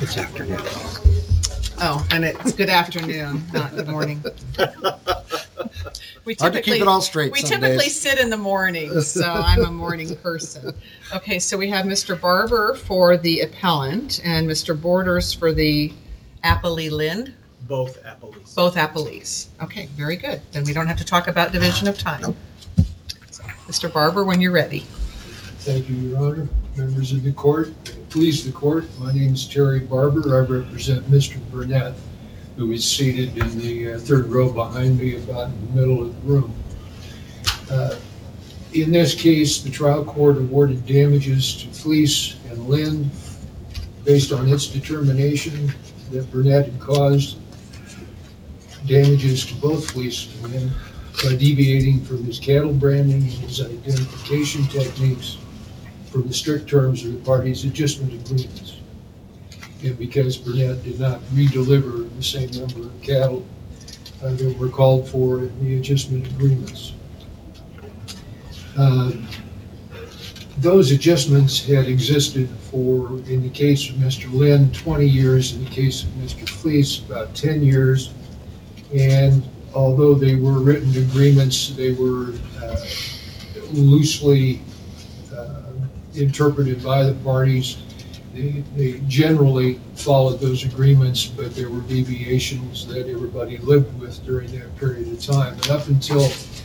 It's afternoon. Oh, and it's good afternoon, not good morning. Hard to keep it all straight. We some typically days. sit in the morning, so I'm a morning person. Okay, so we have Mr. Barber for the appellant and Mr. Borders for the appellee Lind. Both appellees. Both appellees. Okay, very good. Then we don't have to talk about division of time. So, Mr. Barber, when you're ready. Thank you, Your Honor. Members of the court, please the court. My name is Terry Barber. I represent Mr. Burnett, who is seated in the third row behind me, about in the middle of the room. In this case, the trial court awarded damages to Fleece and Lind based on its determination that Burnett had caused damages to both Fleece and Lind by deviating from his cattle branding and his identification techniques from the strict terms of the parties' adjustment agreements. And because Burnett did not redeliver the same number of cattle that were called for in the adjustment agreements. Those adjustments had existed for, in the case of Mr. Lind, 20 years, in the case of Mr. Fleece, about 10 years. And although they were written agreements, they were loosely interpreted by the parties. They generally followed those agreements, but there were deviations that everybody lived with during that period of time. And up until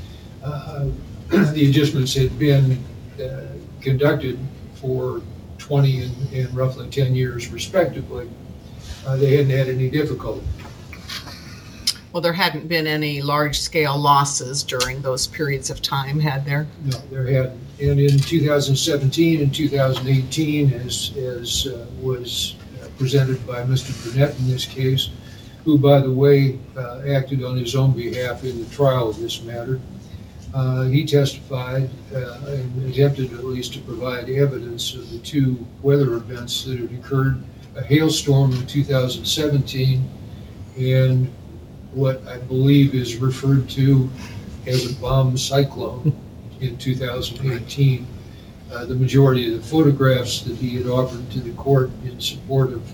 the adjustments had been conducted for 20 and roughly 10 years respectively, they hadn't had any difficulty. Well, there hadn't been any large-scale losses during those periods of time, had there? No, there hadn't. And in 2017 and 2018, as was presented by Mr. Burnett in this case, who, by the way, acted on his own behalf in the trial of this matter, he testified and attempted at least to provide evidence of the two weather events that had occurred, a hailstorm in 2017 and what I believe is referred to as a bomb cyclone in 2018. The majority of the photographs that he had offered to the court in support of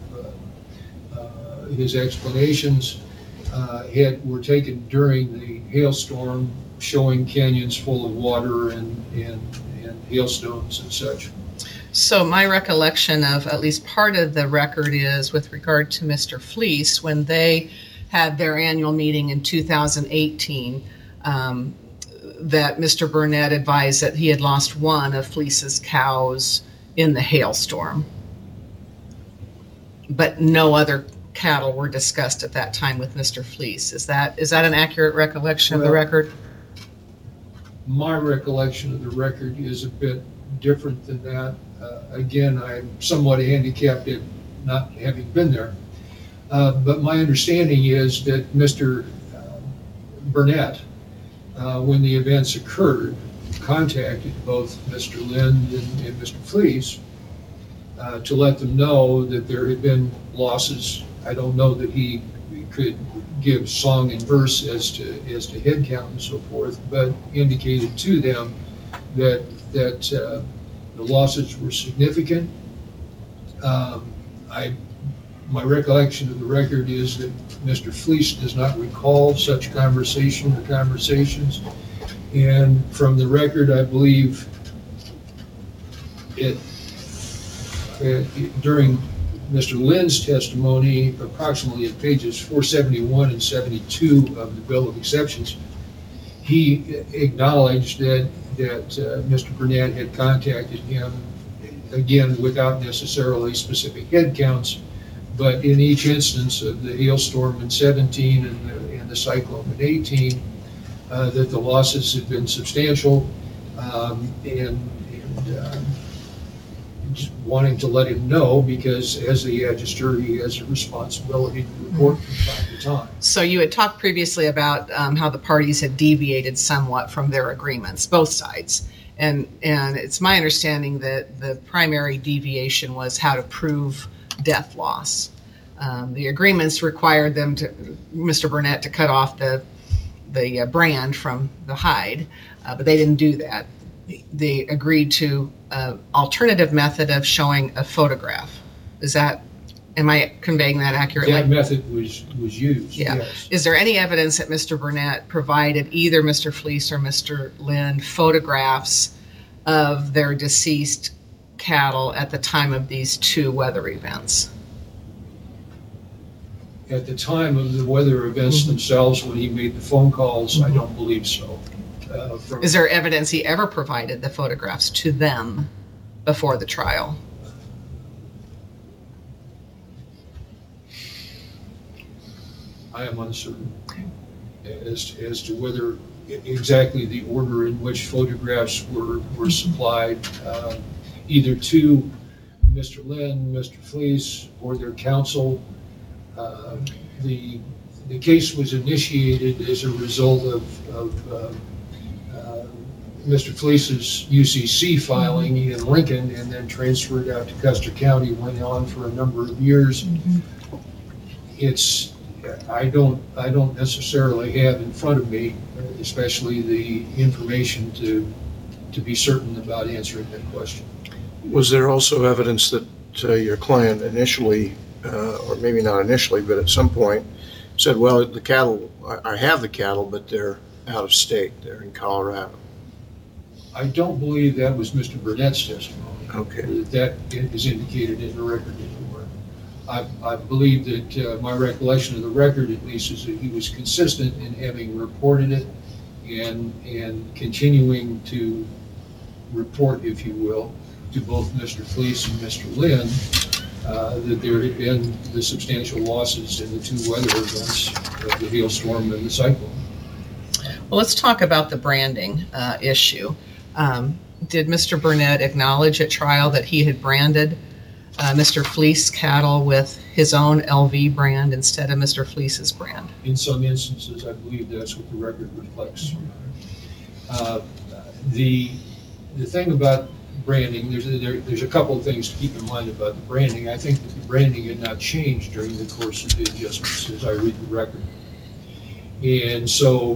his explanations were taken during the hailstorm, showing canyons full of water and hailstones and such. So my recollection of at least part of the record is with regard to Mr. Fleece, when they had their annual meeting in 2018, that Mr. Burnett advised that he had lost one of Fleece's cows in the hailstorm. But no other cattle were discussed at that time with Mr. Fleece. Is that an accurate recollection of the record? My recollection of the record is a bit different than that. Again, I'm somewhat handicapped at not having been there. But my understanding is that Mr. Burnett, when the events occurred, contacted both Mr. Lind and Mr. Fleece to let them know that there had been losses. I don't know that he could give song and verse as to head count and so forth, but indicated to them that the losses were significant. My recollection of the record is that Mr. Fleece does not recall such conversation or conversations. And from the record, I believe during Mr. Lind's testimony, approximately at pages 471 and 72 of the Bill of Exceptions, he acknowledged that Mr. Burnett had contacted him, again, without necessarily specific head counts, but in each instance of the hailstorm in 17 and the cyclone in 18, that the losses had been substantial, and just wanting to let him know, because as the adjuster, he has a responsibility to report from time to time. So you had talked previously about how the parties had deviated somewhat from their agreements, both sides. And it's my understanding that the primary deviation was how to prove death loss. The agreements required them Mr. Burnett to cut off the brand from the hide, but they didn't do that. They agreed to an alternative method of showing a photograph. Is that Am I conveying that accurately? That method was used, Yeah. yes. Is there any evidence that Mr. Burnett provided either Mr. Fleece or Mr. Lind photographs of their deceased cattle at the time of these two weather events? At the time of the weather events themselves, when he made the phone calls, I don't believe so. Is there evidence he ever provided the photographs to them before the trial? I am uncertain as to whether exactly the order in which photographs were supplied, either to Mr. Lind, Mr. Fleece, or their counsel. The case was initiated as a result of Mr. Fleece's UCC filing in Lincoln, and then transferred out to Custer County, went on for a number of years. I don't necessarily have in front of me, especially the information to be certain about answering that question. Was there also evidence that your client initially, or maybe not initially, but at some point said, well, the cattle, I have the cattle, but they're out of state, they're in Colorado? I don't believe that was Mr. Burnett's testimony. Okay. That is indicated in the record anywhere. I believe that my recollection of the record, at least, is that he was consistent in having reported it and continuing to report, if you will, to both Mr. Fleece and Mr. Lind, that there had been the substantial losses in the two weather events of the hailstorm and the cyclone. Well, let's talk about the branding issue. Did Mr. Burnett acknowledge at trial that he had branded Mr. Fleece cattle with his own LV brand instead of Mr. Fleece's brand? In some instances, I believe that's what the record reflects. The thing about branding, there's a couple of things to keep in mind about the branding. I think that the branding had not changed during the course of the adjustments as I read the record. And so,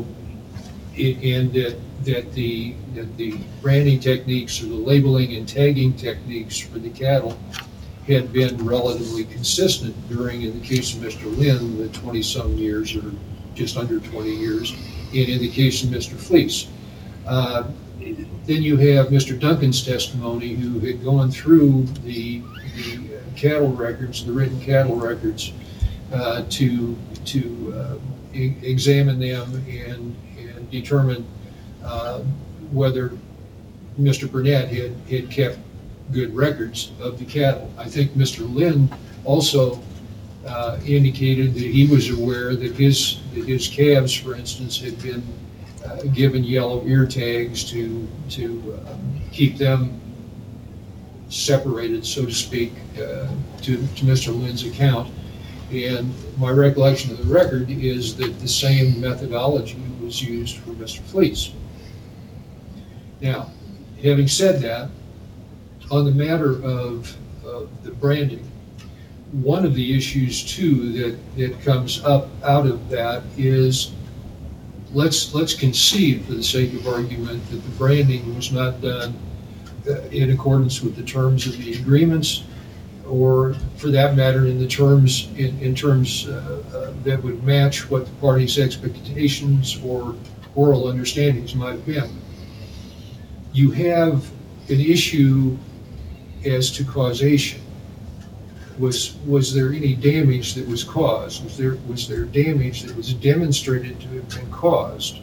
that the branding techniques or the labeling and tagging techniques for the cattle had been relatively consistent during, in the case of Mr. Lind, the 20-some years or just under 20 years, and in the case of Mr. Fleece. Then you have Mr. Duncan's testimony, who had gone through the cattle records, the written cattle records, to examine them and determine whether Mr. Burnett had kept good records of the cattle. I think Mr. Lind also indicated that he was aware that his calves, for instance, had been given yellow ear tags to keep them separated, so to speak, to Mr. Lind's account. And my recollection of the record is that the same methodology was used for Mr. Fleece. Now, having said that, on the matter of the branding, one of the issues too that comes up out of that is, let's concede, for the sake of argument, that the branding was not done in accordance with the terms of the agreements, or for that matter, in terms that would match what the parties' expectations or oral understandings might have been. You have an issue as to causation. Was there any damage that was caused? Was there damage that was demonstrated to have been caused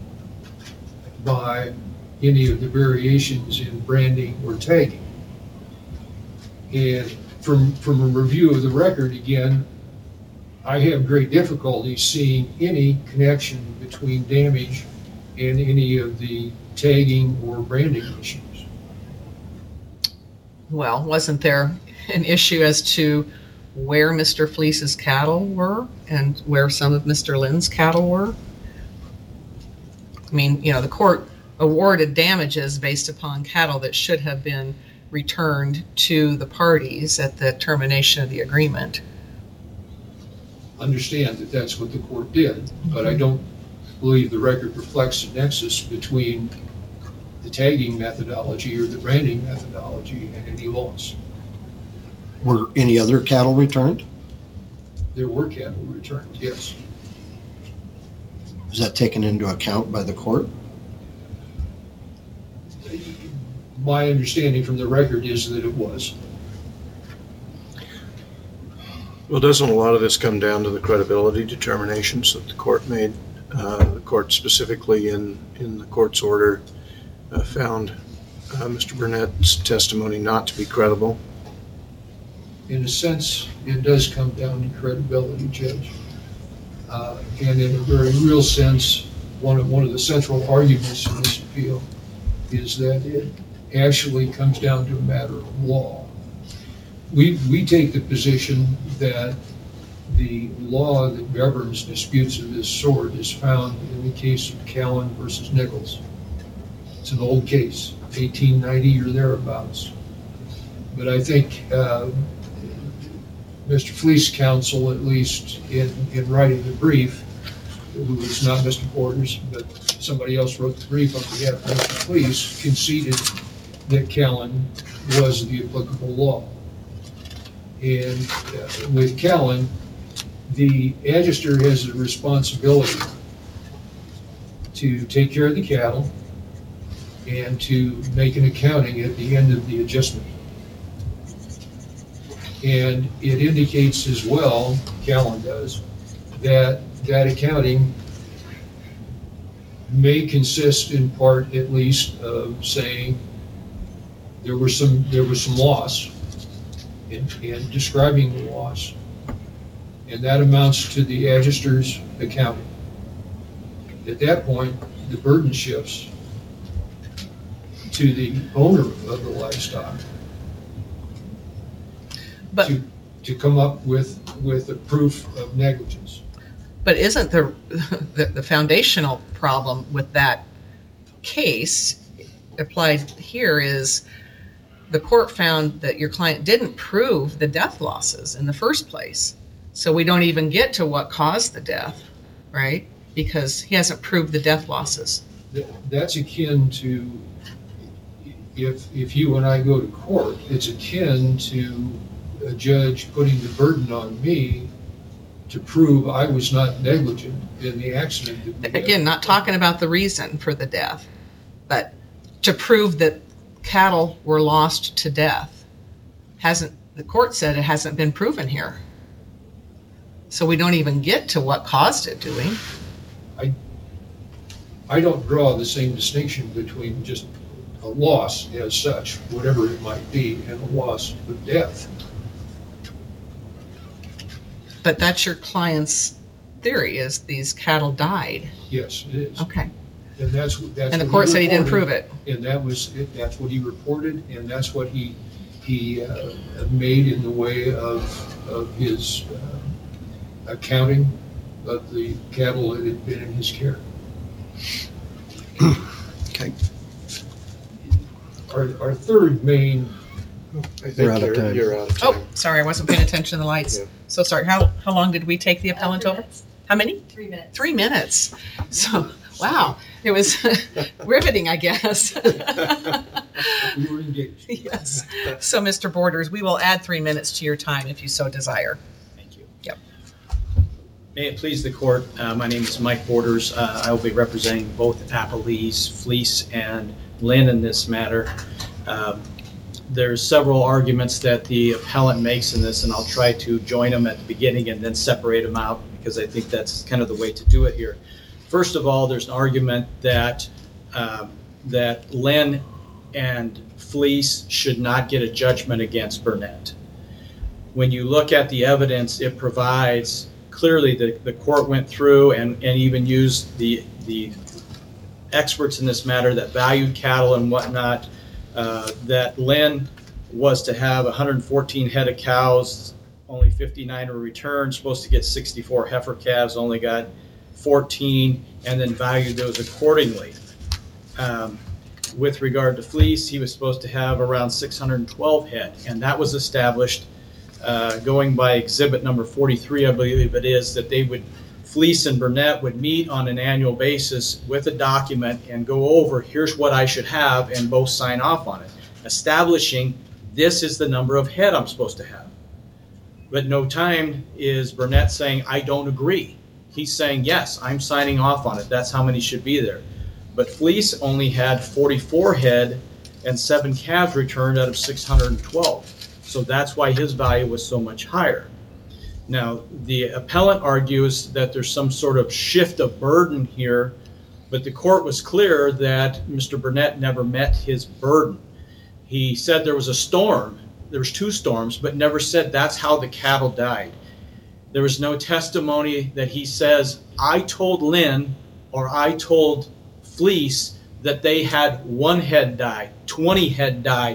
by any of the variations in branding or tagging? And from a review of the record, again, I have great difficulty seeing any connection between damage and any of the tagging or branding issues. Well, wasn't there an issue as to where Mr. Fleece's cattle were and where some of Mr. Lind's cattle were? I mean, the court awarded damages based upon cattle that should have been returned to the parties at the termination of the agreement. Understand that that's what the court did, but I don't believe the record reflects a nexus between the tagging methodology or the branding methodology and any loss. Were any other cattle returned? there were cattle returned, yes. Is that taken into account by the court? My understanding from the record is that it was. Well, doesn't a lot of this come down to the credibility determinations that the court made? The court specifically in the court's order found Mr. Burnett's testimony not to be credible. In a sense, it does come down to credibility, Judge. And in a very real sense, one of the central arguments in this appeal is that it actually comes down to a matter of law. We take the position that the law that governs disputes of this sort is found in the case of Callan versus Nichols. It's an old case, 1890 or thereabouts. But I think Mr. Fleece's counsel, at least in writing the brief, who was not Mr. Borders, but somebody else wrote the brief on behalf of Mr. Fleece, conceded that Callan was the applicable law. And with Callan, the adjuster has a responsibility to take care of the cattle and to make an accounting at the end of the adjustment. And it indicates as well, Callan does, that that accounting may consist in part at least of saying there was some loss and describing the loss. And that amounts to the adjuster's accounting. At that point, the burden shifts to the owner of the livestock But to come up with a proof of negligence. But isn't the foundational problem with that case applied here is the court found that your client didn't prove the death losses in the first place. So we don't even get to what caused the death, right? Because he hasn't proved the death losses. That's akin to, if you and I go to court, it's akin to a judge putting the burden on me to prove I was not negligent in the accident. Again, not talking about the reason for the death, but to prove that cattle were lost to death. The court said it hasn't been proven here. So we don't even get to what caused it, do we? I don't draw the same distinction between just a loss as such, whatever it might be, and a loss of death. But that's your client's theory, is these cattle died. Yes, it is. Okay. And that's And the court said he didn't prove it. And that's what he reported, and that's what he made in the way of his accounting of the cattle that had been in his care. Okay. Our third main. I think We're out of time. you're out of time. Oh, sorry, I wasn't paying attention to the lights. Yeah. So sorry. How long did we take the appellant 3 over? minutes. How many? 3 minutes. 3 minutes. So, wow, it was riveting, I guess. We were engaged. Yes. So, Mr. Borders, we will add 3 minutes to your time if you so desire. Thank you. Yep. May it please the court, my name is Mike Borders. I will be representing both Appalese, Fleece, and Lynn in this matter. There's several arguments that the appellant makes in this, and I'll try to join them at the beginning and then separate them out because I think that's kind of the way to do it here. First of all, there's an argument that that Lynn and Fleece should not get a judgment against Burnett. When you look at the evidence, it provides clearly the court went through and even used the experts in this matter that valued cattle and whatnot, that Lynn was to have 114 head of cows, only 59 were returned, supposed to get 64 heifer calves, only got 14, and then valued those accordingly. With regard to Fleece, he was supposed to have around 612 head, and that was established going by exhibit number 43, I believe it is, that Fleece and Burnett would meet on an annual basis with a document and go over, here's what I should have, and both sign off on it, establishing this is the number of head I'm supposed to have. But no time is Burnett saying, I don't agree. He's saying, yes, I'm signing off on it. That's how many should be there. But Fleece only had 44 head and 7 calves returned out of 612. So that's why his value was so much higher. Now, the appellant argues that there's some sort of shift of burden here, but the court was clear that Mr. Burnett never met his burden. He said there was a storm. There was 2 storms, but never said that's how the cattle died. There was no testimony that he says, I told Lynn or I told Fleece that they had 1 head die, 20 head die,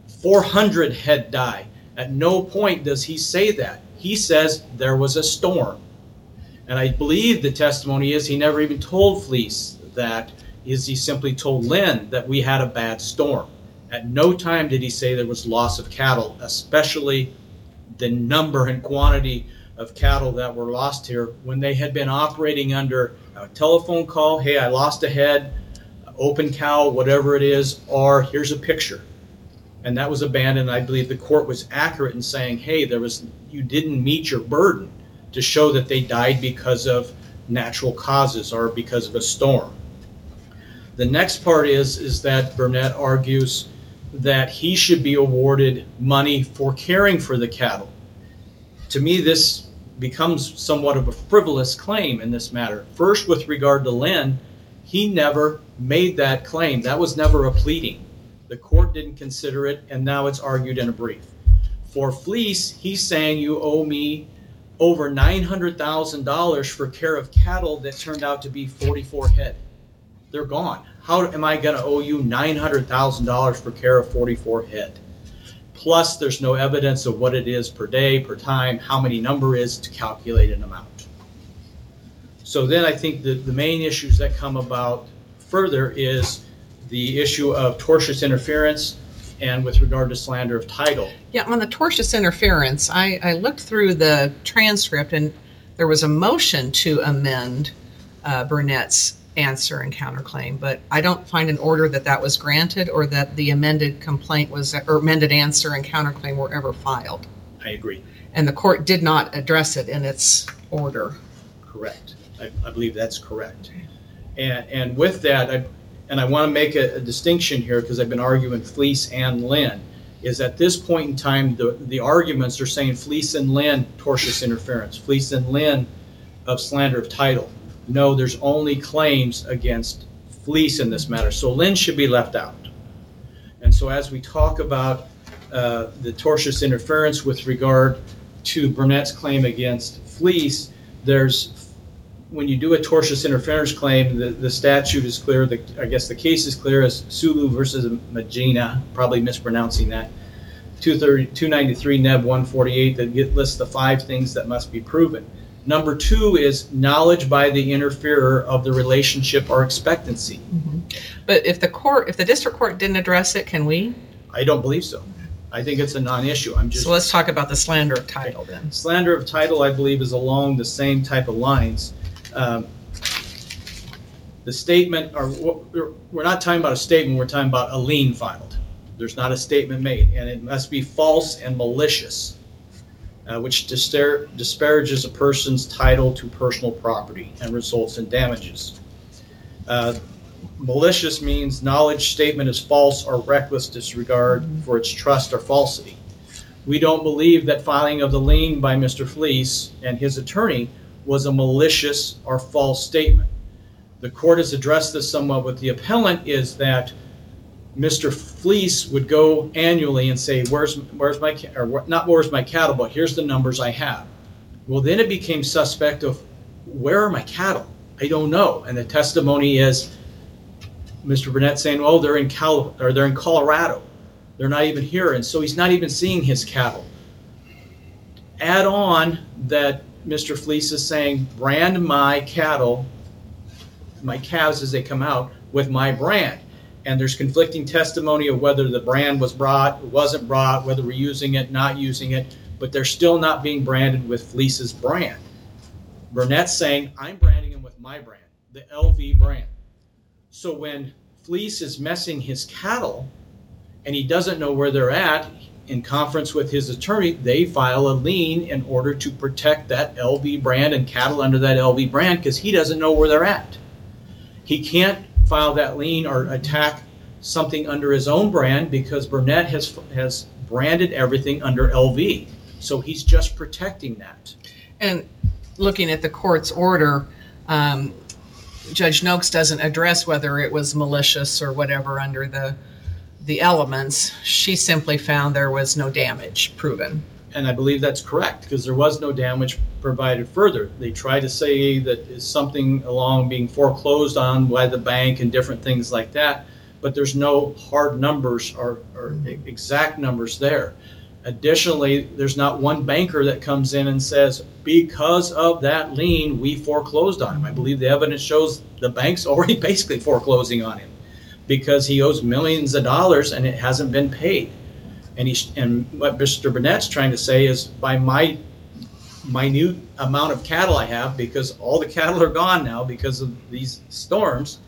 400 head die. At no point does he say that. He says there was a storm. And I believe the testimony is he never even told Fleece that. He simply told Lynn that we had a bad storm. At no time did he say there was loss of cattle, especially the number and quantity of cattle that were lost here when they had been operating under a telephone call, hey, I lost a head, open cow, whatever it is, or here's a picture. And that was abandoned. I believe the court was accurate in saying, hey, you didn't meet your burden to show that they died because of natural causes or because of a storm. The next part is that Burnett argues that he should be awarded money for caring for the cattle. To me, this becomes somewhat of a frivolous claim in this matter. First, with regard to Lynn, he never made that claim. That was never a pleading. The court didn't consider it, and now it's argued in a brief. For Fleece, he's saying you owe me over $900,000 for care of cattle that turned out to be 44 head. They're gone. How am I going to owe you $900,000 for care of 44 head? Plus, there's no evidence of what it is per day, per time, how many number is to calculate an amount. So then I think the main issues that come about further is the issue of tortious interference and with regard to slander of title. Yeah, on the tortious interference, I looked through the transcript and there was a motion to amend Burnett's answer and counterclaim, but I don't find an order that was granted or that the amended complaint or amended answer and counterclaim were ever filed. I agree. And the court did not address it in its order. Correct. I believe that's correct. And with that, I want to make a distinction here because I've been arguing Fleece and Lynn, is at this point in time, the arguments are saying Fleece and Lynn, tortious interference, Fleece and Lynn of slander of title. No, there's only claims against Fleece in this matter. So Lynn should be left out. And so as we talk about the tortious interference with regard to Burnett's claim against Fleece, when you do a tortious interference claim, the statute is clear. I guess the case is clear as Sulu versus Magina, probably mispronouncing that, 293 Neb 148 that lists the 5 things that must be proven. Number 2 is knowledge by the interferer of the relationship or expectancy. Mm-hmm. But if the district court didn't address it, can we? I don't believe so. I think it's a non-issue. So let's talk about the slander of title then. Slander of title, I believe, is along the same type of lines. The statement, we're not talking about a statement, we're talking about a lien filed. There's not a statement made, and it must be false and malicious, which disparages a person's title to personal property and results in damages. Malicious means knowledge statement is false or reckless disregard for its trust or falsity. We don't believe that filing of the lien by Mr. Fleece and his attorney was a malicious or false statement. The court has addressed this somewhat with the appellant, is that Mr. Fleece would go annually and say, where's my cattle, but here's the numbers I have. Well, then it became suspect of, where are my cattle? I don't know. And the testimony is Mr. Burnett saying, well, they're in Colorado. They're not even here. And so he's not even seeing his cattle. Add on that Mr. Fleece is saying, brand my cattle, my calves as they come out, with my brand. And there's conflicting testimony of whether the brand was brought, wasn't brought, whether we're using it, not using it, but they're still not being branded with Fleece's brand. Burnett's saying, I'm branding them with my brand, the LV brand. So when Fleece is messing his cattle and he doesn't know where they're at, in conference with his attorney, they file a lien in order to protect that LV brand and cattle under that LV brand because he doesn't know where they're at. He can't file that lien or attack something under his own brand because Burnett has branded everything under LV. So he's just protecting that. And looking at the court's order, Judge Noakes doesn't address whether it was malicious or whatever under the elements. She simply found there was no damage proven. And I believe that's correct because there was no damage provided further. They try to say that it's something along being foreclosed on by the bank and different things like that, but there's no hard numbers or exact numbers there. Additionally, there's not one banker that comes in and says, because of that lien, we foreclosed on him. I believe the evidence shows the bank's already basically foreclosing on him because he owes millions of dollars and it hasn't been paid. And what Mr. Burnett's trying to say is, by my minute amount of cattle I have, because all the cattle are gone now because of these storms,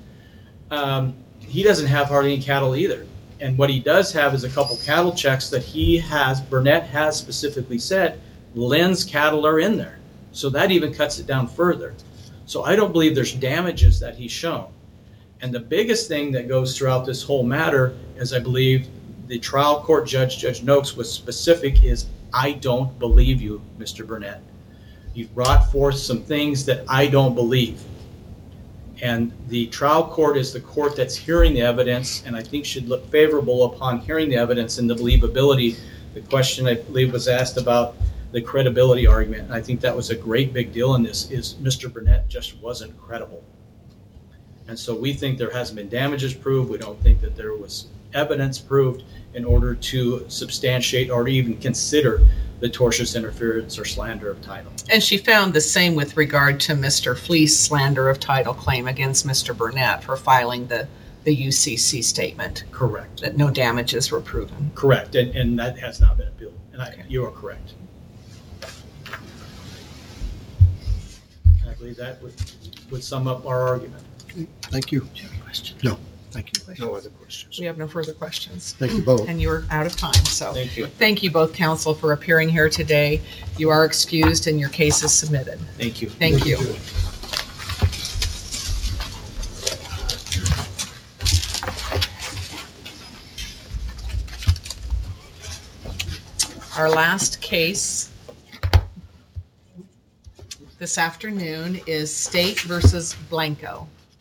he doesn't have hardly any cattle either. And what he does have is a couple cattle checks that Burnett has specifically said, Lynn's cattle are in there. So that even cuts it down further. So I don't believe there's damages that he's shown. And the biggest thing that goes throughout this whole matter is, I believe the trial court judge, Judge Noakes, was specific, is I don't believe you, Mr. Burnett. You've brought forth some things that I don't believe. And the trial court is the court that's hearing the evidence, and I think should look favorable upon hearing the evidence and the believability. The question, I believe, was asked about the credibility argument. And I think that was a great big deal in this, is Mr. Burnett just wasn't credible. And so we think there hasn't been damages proved. We don't think that there was evidence proved in order to substantiate or even consider the tortious interference or slander of title. And she found the same with regard to Mr. Fleece's slander of title claim against Mr. Burnett for filing the UCC statement. Correct. That no damages were proven. Correct, and that has not been appealed. And Okay. you are correct. I believe that would sum up our argument. Thank you. Do you have any questions? No, thank you. No other questions. We have no further questions. Thank you both. And you're out of time, so. Thank you. Thank you both, counsel, for appearing here today. You are excused and your case is submitted. Thank you. Thank you. Our last case this afternoon is State versus Blanco.